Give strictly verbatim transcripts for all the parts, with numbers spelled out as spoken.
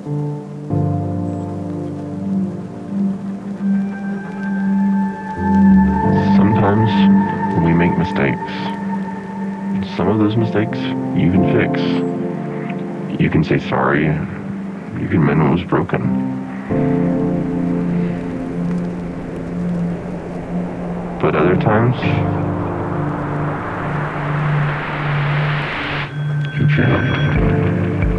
Sometimes we make mistakes. Some of those mistakes you can fix. You can say sorry. You can mend what was broken. But other times, you can't.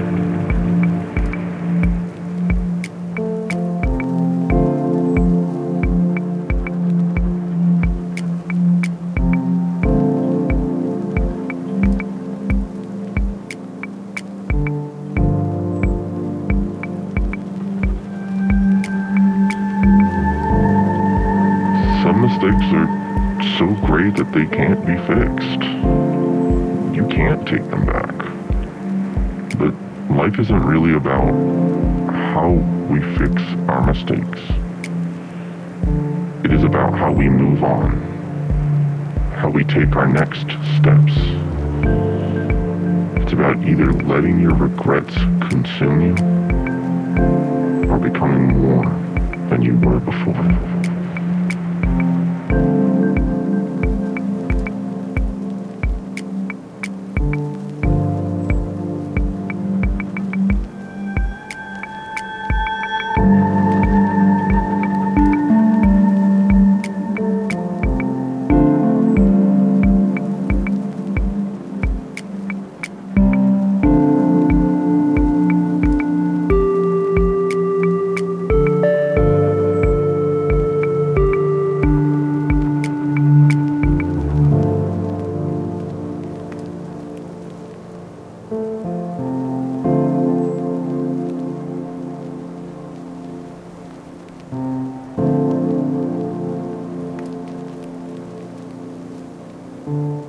Some mistakes are so great that they can't be fixed. You can't take them back. But life isn't really about how we fix our mistakes. It is about how we move on, how we take our next steps. It's about either letting your regrets consume you or becoming more than you were before. Thank you.